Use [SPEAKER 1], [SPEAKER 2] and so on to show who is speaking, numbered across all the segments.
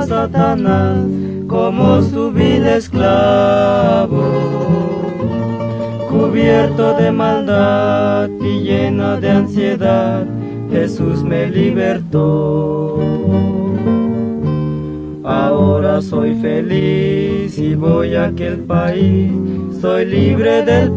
[SPEAKER 1] a Satanás como su vil esclavo. Cubierto de maldad y lleno de ansiedad, Jesús me libertó. Ahora soy feliz y voy a aquel país, soy libre del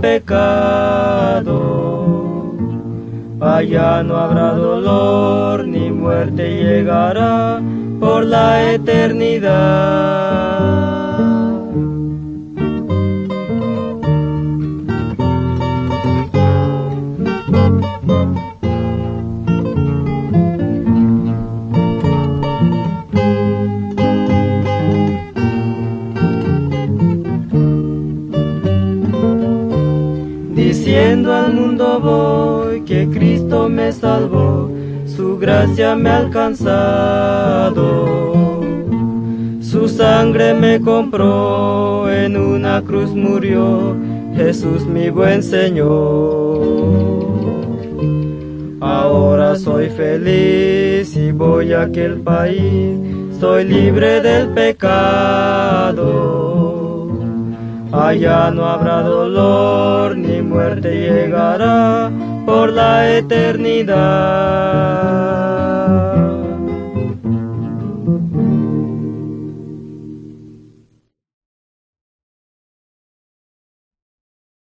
[SPEAKER 1] pecado. Allá no habrá dolor ni muerte, llegará por la eternidad. Diciendo al mundo voy que Cristo me salvó, su gracia me ha alcanzado. Su sangre me compró, en una cruz murió, Jesús mi buen Señor. Ahora soy feliz y voy a aquel país, soy libre del pecado. Allá no habrá dolor ni muerte, llegará por la eternidad.